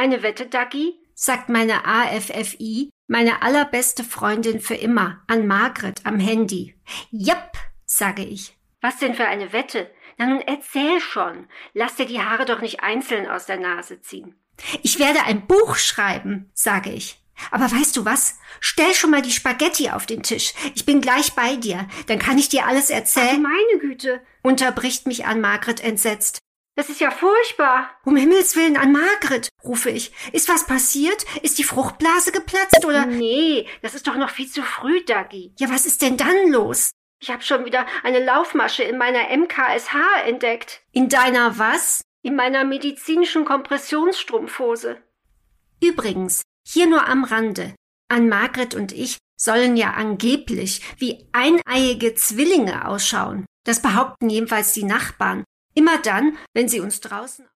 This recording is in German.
Eine Wette, Dagi? Sagt meine AFFI, meine allerbeste Freundin für immer, an Margret am Handy. Japp, sage ich. Was denn für eine Wette? Na nun erzähl schon. Lass dir die Haare doch nicht einzeln aus der Nase ziehen. Ich werde ein Buch schreiben, sage ich. Aber weißt du was? Stell schon mal die Spaghetti auf den Tisch. Ich bin gleich bei dir. Dann kann ich dir alles erzählen. Ach, meine Güte, unterbricht mich Ann-Margret entsetzt. Das ist ja furchtbar. Um Himmels Willen, Ann-Margret, rufe ich. Ist was passiert? Ist die Fruchtblase geplatzt oder? Nee, das ist doch noch viel zu früh, Dagi. Ja, was ist denn dann los? Ich habe schon wieder eine Laufmasche in meiner MKSH entdeckt. In deiner was? In meiner medizinischen Kompressionsstrumpfhose. Übrigens, hier nur am Rande. Ann-Margret und ich sollen ja angeblich wie eineiige Zwillinge ausschauen. Das behaupten jedenfalls die Nachbarn. Immer dann, wenn sie uns draußen